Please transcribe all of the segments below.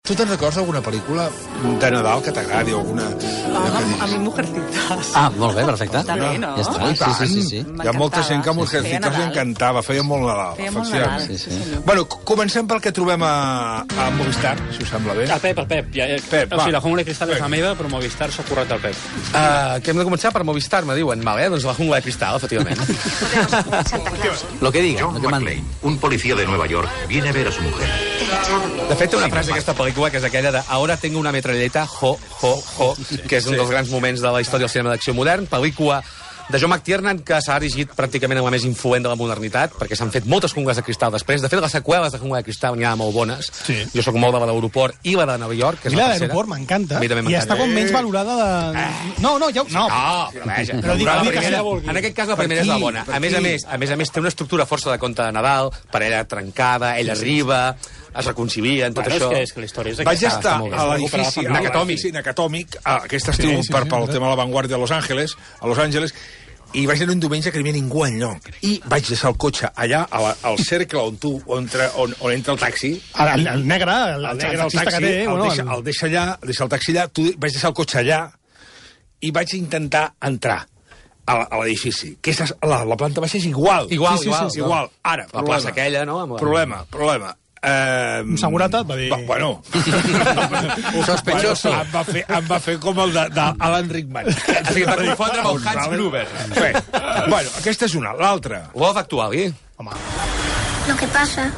Tu te'n recordes d'alguna pel·lícula de Nadal que t'agradi? A mi Mujercitas. Molt bé, perfecte. També, no? Ja està, sí. Hi ha molta gent que a Mujercitas li encantava, feia molt Nadal. Feia molt Nadal, sí. Bueno, comencem pel que trobem a Movistar, si us sembla bé. El Pep. Pep, o sigui, la Jungla de Cristal és la meva, però Movistar s'ha currat el Pep. Que hem de començar per Movistar, me diuen. Vale, doncs la Jungla de Cristal, efectivament. Lo que diga, John lo que mande. McClane, un policía de Nueva York, viene a ver a su mujer. De fet, té una frase d'aquesta pel·lícula que és aquella de "Ahora tengo una metralleta, jo", que és un dels grans moments de la història del cinema d'acció modern. Pel·lícula de John McTiernan, que s'ha erigit pràcticament en la més influent de la modernitat, perquè s'han fet moltes jungles de cristal després. De fet, les seqüeles de Jungla de Cristal n'hi ha molt bones. Sí. Jo sóc molt de la d'aeroport i la de Nova York, que és I la la tercera. d'aeroport m'encanta. A mi també I m'encanta. està com menys valorada de... No, No, però dic, la dic, primera, que en aquest cas la primera és la bona. A més a més, té una estructura força de conte de Nadal, parella trencada, ella arriba, es reconcilien, tot això. És que la història és Vaig aquesta. estar a l'edifici Nakatomic, aquest estiu pel tema de la Vanguardia a Los Angeles, i vaig anar un diumenge que no hi havia ningú enlloc. I vaig deixar el cotxe allà, al cercle on entra el taxi. El negre, el taxista que té... El deixa allà, deixa el taxi allà, vaig deixar el cotxe allà i vaig intentar entrar a l'edifici. La planta baixa és igual. Igual. Ara, la plaça aquella, no? Problema. Un seguretat va dir... Bueno. Sospechoso. Em va fer com el d'Alan Rickman. O sigui, per confondre amb el Hans Gruber. Bueno, aquesta és una. L'altra. Love Actually. Home. Lo que pasa...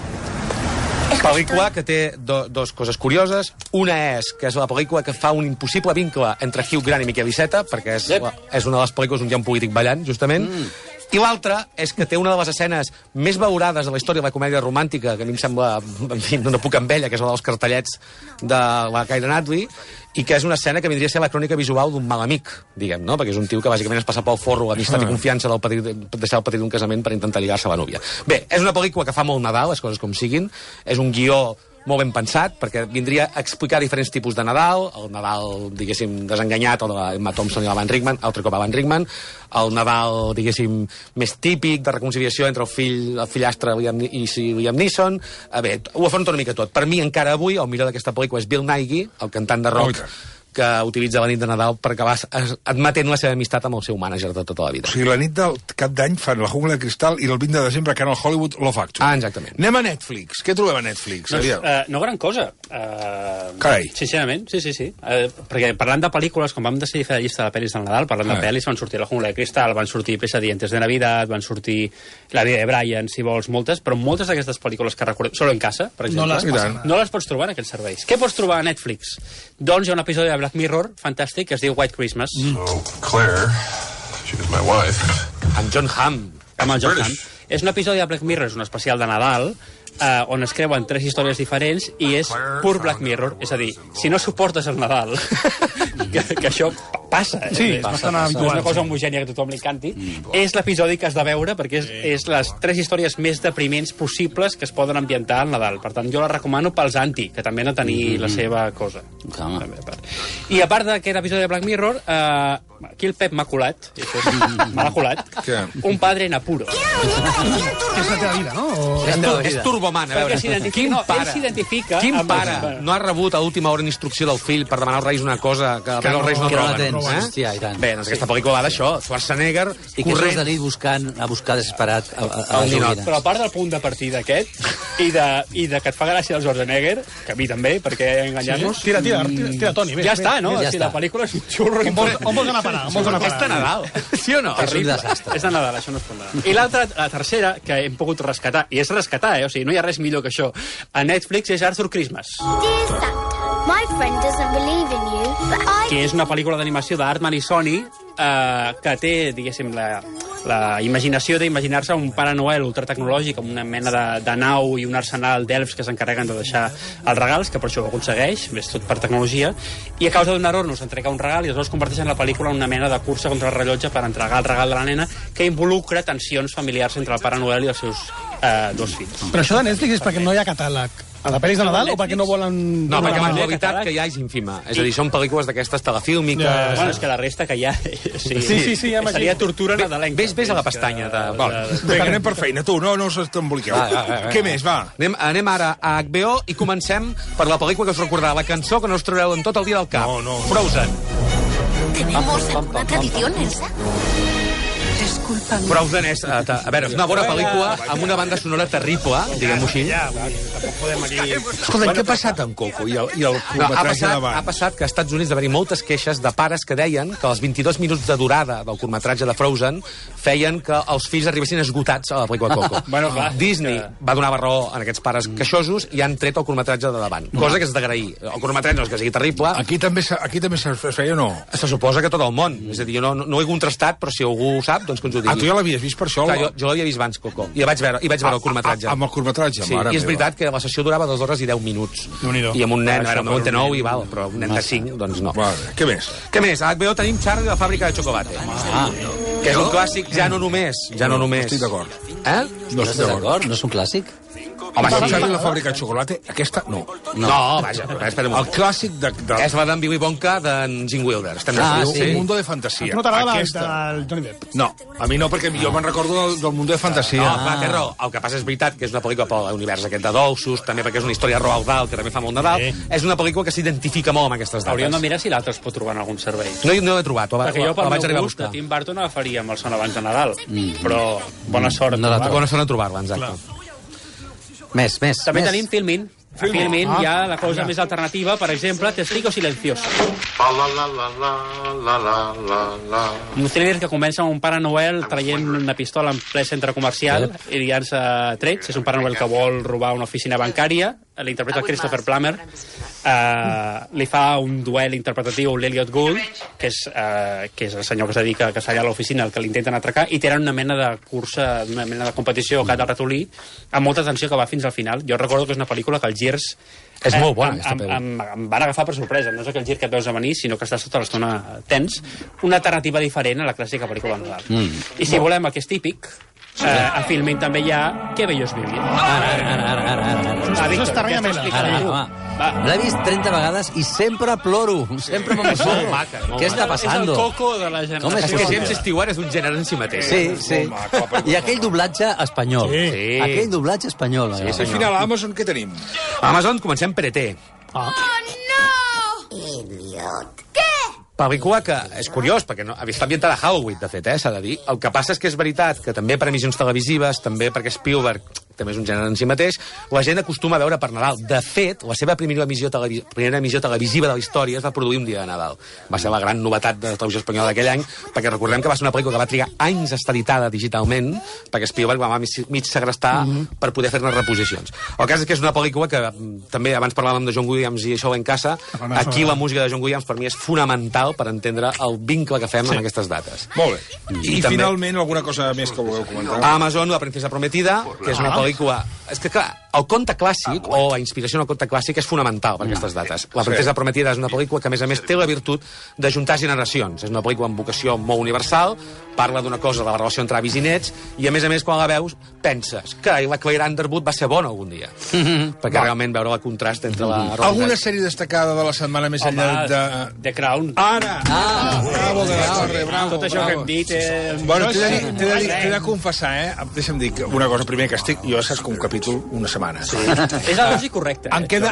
Pel·lícula que té dos coses curioses. Una és que és la pel·lícula que fa un impossible vincle entre Hugh Grant i Miquel Iceta, perquè és una de les pel·lícules on hi ha un polític ballant, justament. I l'altra és que té una de les escenes més valorades de la història de la comèdia romàntica, que a mi em sembla, en fi, no puc amb ella, que és la dels cartellets de la Keira Knightley, i que és una escena que vindria a ser la crònica visual d'un mal amic, diguem, no? Perquè és un tio que bàsicament es passa pel forro l'amistat i confiança de deixar el petit d'un casament per intentar lligar-se a la núvia. Bé, és una pel·lícula que fa molt Nadal, les coses com siguin, és un guió molt ben pensat, perquè vindria a explicar diferents tipus de Nadal, el Nadal, diguéssim, desenganyat, el de Emma Thompson i l'Alan Rickman, altre cop Alan Rickman, el Nadal, diguéssim, més típic de reconciliació entre el fillastre Liam Neeson. Bé, ho afronta una mica tot. Per mi, encara avui, el millor d'aquesta pel·lícula és Bill Nighy, el cantant de rock, que utilitza la nit de Nadal per acabar admetent la seva amistat amb el seu mànager de tota la vida. O sigui, la nit del cap d'any fan la Jungla de Cristal i el 20 de desembre que en el Hollywood Love Actually. Exactament. Anem a Netflix. Què trobem a Netflix? No gran cosa. Carai. Sincerament, sí. Perquè parlant de pel·lícules, com vam decidir fer la llista de pel·lis del Nadal, parlant de pel·lis, van sortir la Jungla de Cristal, van sortir Pesadillas de Navidad, van sortir La vida de Brian, si vols, moltes, però moltes d'aquestes pel·lícules que recordem, Solo en casa, per exemple, no les pots trobar en aquells serveis. Què pots trobar a Netflix? Doncs hi ha un episodi de Black Mirror fantàstic que es diu White Christmas. So, Claire, she was my wife. Amb John Hamm. Amb el John Hamm. És un episodi de Black Mirror, és un especial de Nadal, on es creuen 3 històries diferents i és pur Black Mirror. És a dir, si no suportes el Nadal, que això passa. Sí, és bastant habitual. No és una cosa homogènia que a tothom li encanti. És l'episodi que has de veure perquè és les 3 històries més depriments possibles que es poden ambientar al Nadal. Per tant, jo la recomano pels anti, que també han de tenir la seva cosa. I a part d'aquest episodi de Black Mirror, aquí el Pep m'ha colat, m'ha colat, un padre en apuro. Que és la teva vida, no? És turboman, a veure. Quin pare? Quin pare no ha rebut a última hora en instrucció del fill per demanar als reis una cosa que els reis no troben? Hòstia, i tant. Bé, doncs aquesta pel·lícula va d'això. Schwarzenegger i que és de nit a buscar desesperat a la joguina. Però a part del punt de partida aquest i de que et fa gràcia el Schwarzenegger, que a mi també, perquè enganyar-nos... Tira, Toni, bé. Ja està, no? La pel·lícula és un xurro. On vols anar a parar? És de Nadal, sí o no? És un desastre. És de Nadal, això no es pot anar. I la tercera, que hem pogut rescatar, i és rescatar, o sigui, no hi ha res millor que això, a Netflix és Arthur Christmas. My friend doesn't believe in you, but I... Que és una pel·lícula d'animació d'Artman i Sony que té, diguéssim, la imaginació d'imaginar-se un Pare Noel ultratecnològic amb una mena de nau i un arsenal d'elfs que s'encarreguen de deixar els regals, que per això ho aconsegueix, és tot per tecnologia, i a causa d'un error no s'entrega un regal i aleshores converteixen la pel·lícula en una mena de cursa contra el rellotge per entregar el regal de la nena que involucra tensions familiars entre el Pare Noel i els seus dos fills. Però això de Netflix és perquè no hi ha catàleg a la pel·lis de Nadal o perquè no volen... No, perquè no, la qualitat que hi ha és ínfima. És a dir, són pel·lícules d'aquestes telefílmiques... Bueno, és que la resta que hi ha... Sí, ja m'imagino. Seria tortura nadalenca. Ves a la pestanya. Vinga, anem per feina, tu, no us emboliqueu. Què més, va? Anem ara a HBO i comencem per la pel·lícula que us recordarà, la cançó que no us trobareu en tot el dia del cap. No. Frozen. ¿Tenemos alguna tradición, Elsa? Disculpa'm. Frozen és, a veure, és una bona pel·lícula amb una banda sonora terrible, diguem-ho així. Escolta, què ha passat amb Coco i el curtmetratge de davant? Ha passat que als Estats Units va haver-hi moltes queixes de pares que deien que els 22 minuts de durada del curtmetratge de Frozen feien que els fills arribessin esgotats a la pel·lícula Coco. Bueno, clar, Disney va donar raó a aquests pares queixosos i han tret el curtmetratge de davant, cosa que és d'agrair. El curtmetratge no és que sigui terrible. Aquí també es feia o no? Se suposa que tot el món. És a dir, jo no ho he contrastat, però si algú ho sap, doncs que ens ho digui. Tu ja l'havies vist per això? Clar, jo l'havia vist abans, Coco. I vaig veure el curtmetratge. Amb el curtmetratge, sí, mare i és meva. veritat que la sessió durava 2 hores i 10 minuts. I amb un nen, de 9 i val, però un nen de 5, doncs no. Vale. Què més? Què més? A HBO tenim Charlie i la fàbrica de xocolate. Que és un clàssic, ja no només. No estic d'acord. No estic d'acord? No és un clàssic? Home, Charlie i la fàbrica de xocolate, aquesta no. No, vaja, espera un moment. El clàssic de... És la d'en Willy Wonka d'en Gene Wilder. Un mundo de fantasia. No t'agrada del Johnny Depp? No, a mi no, perquè jo me'n recordo del mundo de fantasia. No, clar, té raó. El que passa és veritat que és una pel·lícula per l'univers aquest de dolços, també perquè és una història Roald Dahl, que també fa molt Nadal. És una pel·lícula que s'identifica molt amb aquestes dates. Hauríem de mirar si l'altre es pot trobar en algun servei. No l'he trobat, perquè jo, pel vaig arribar a meu gust, buscar. a Tim Burton agafaria amb el son abans de Nadal. Però bona sort. Bona sort a trobar-la, exacte. Més. També tenim Filmin. A Filmin hi ha la cosa més alternativa, per exemple, Testigo Silencioso. Un thriller que comença amb un Pare Noel traient una pistola en ple centre comercial i liant-se trets. És un Pare Noel que vol robar una oficina bancària. L'interpreta Christopher Plummer. Li fa un duel interpretatiu a l'Elliot Gould, que és el senyor que es dedica a caçar a l'oficina, el que l'intenten atracar, i tenen una mena de cursa, una mena de competició cat del ratolí, amb molta tensió que va fins al final. Jo recordo que és una pel·lícula que els girs és molt bona, aquesta pel·lícula. Em van agafar per sorpresa. No és aquell gir que et veus a venir, sinó que estàs tota l'estona tens. Una alternativa diferent a la clàssica pel·lícula de Nadal. I si volem el que és típic, a Filmin també hi ha Que bello es vivir. Ara. Això està realment... L'he vist 30 vegades i sempre ploro. Sempre m'emociono. Què està passant? És el Coco de la generació. És que James Stewart és un gènere en si mateix. Sí. I aquell doblatge espanyol. Aquell doblatge espanyol. Al final, a Amazon, què tenim? A Amazon comencem per ET. ¡Oh, no! Elliot. ¿Qué? Pel·lícula que és curiós, perquè està ambientada a Halloween, de fet, s'ha de dir. El que passa és que és veritat que també per emissions televisives, també perquè Spielberg també és un gènere en si mateix, la gent acostuma a veure per Nadal. De fet, la seva primera emissió televisiva de la història es va produir un dia de Nadal. Va ser la gran novetat de la televisió espanyola d'aquell any, perquè recordem que va ser una pel·lícula que va trigar anys a estar editada digitalment, perquè Spielberg va mig segrestar per poder fer-ne reposicions. El cas és que és una pel·lícula que també abans parlàvem de John Williams i això en casa. Aquí la música de John Williams per mi és fonamental per entendre el vincle que fem amb aquestes dates. Molt bé. I finalment, alguna cosa més que vulgueu comentar? Amazon, La princesa prometida, que és una pel·lícula... És que, clar, el conte clàssic, o la inspiració en el conte clàssic, és fonamental per aquestes dates. La princesa prometida és una pel·lícula que, a més, té la virtut d'ajuntar generacions. És una pel·lícula amb vocació molt universal, parla d'una cosa de la relació entre avis i nets, i, a més, quan la veus, penses que la Claire Underwood va ser bona algun dia. Perquè realment veure el contrast entre la... Alguna sèrie destacada de la setmana més enllà de... The Crown. Ara! Bravo de la Torre, bravo. Tot això que hem dit... Bueno, t'he de confessar, deixa'm dir una cosa primer, que estic... Jo saps que un capítol una setmana. És la dosi correcta. Em queda...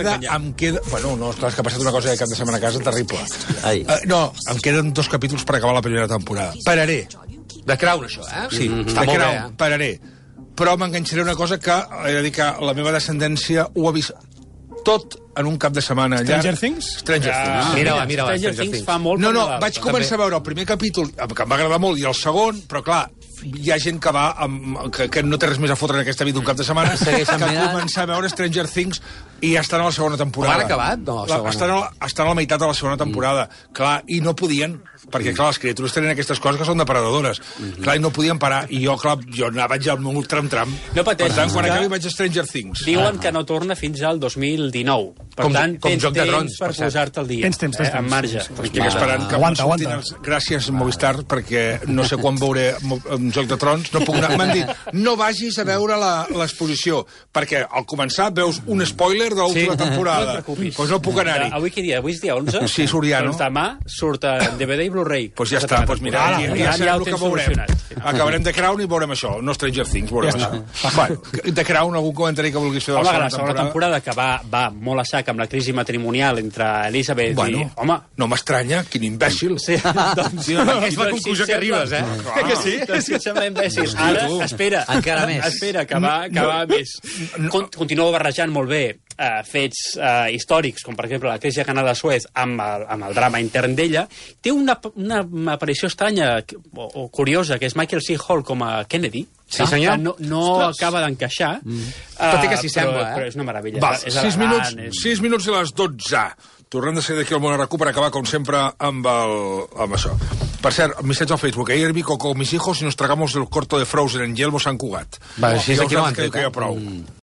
Bueno, no, clar, és que ha passat una cosa de cap de setmana a casa terrible. No, em queden 2 capítols per acabar la primera temporada. Pararé. The Crown, això, Sí, The Crown, pararé. Però m'enganxaré una cosa que he de dir que la meva descendència ho ha vist tot en un cap de setmana. Stranger Things? Stranger Things. Mira, Stranger Things fa molt... No, vaig començar a veure el primer capítol, que em va agradar molt, i el segon, però clar, hi ha gent que va que no té res més a fotre en aquesta vida un cap de setmana, que començar a veure Stranger Things I ja estan a la segona temporada. L'han acabat? No, la segona. Estan a la meitat de la segona temporada. Clar, i no podien, perquè, clar, les criatures tenen aquestes coses que són depredadores. Clar, i no podien parar. I jo, clar, vaig al meu tram-tram. No pateixis. Per tant, quan acabi vaig a Stranger Things. Diuen que no torna fins al 2019. Per tant, tens temps per posar-te al dia. Tens temps. En marge. Estic esperant que aguanta. Gràcies, Movistar, perquè no sé quan veuré un Joc de Trons. No puc anar. M'han dit, no vagis a veure l'exposició, perquè al començar veus un spoiler de l'última temporada. No et preocupis. Pues no puc anar-hi. Avui què dia? Avui és dia 11? Sí, surt ja, no? Doncs demà surt en DVD i Blu-ray. Pues ja està, pues mira, ja sabem el que veurem. Solucionat. Acabarem The Crown i veurem això, no Stranger Things, veurem això. Bueno, The Crown, algun comentari que vulguis fer de la segona temporada, que va molt a sac amb la crisi matrimonial entre Elizabeth i... Home, no m'estranya, quin imbècil. Sí, doncs... És la conclusió que arribes, eh? Que sí? Doncs que et sembla imbècil. Ara, espera. Encara més. Espera, que va més. Continua barrejant molt bé fets històrics, com per exemple la crisi de Canal de Suez amb el drama intern d'ella. Té una aparició estranya o curiosa, que és Michael C. Hall com a Kennedy. Sí, senyor. No acaba d'encaixar. Tot i que s'hi sembla, però és una meravella. Va, 6 minuts i les 12. Tornem de ser d'aquí al Món RQ per acabar, com sempre, amb això. Per cert, missatge al Facebook. Ayer vi Coco con mis hijos y nos tragamos el corto de Frozen en Yelmo Sant Cugat. Va, així és aquí no l'han tret. Que ja prou.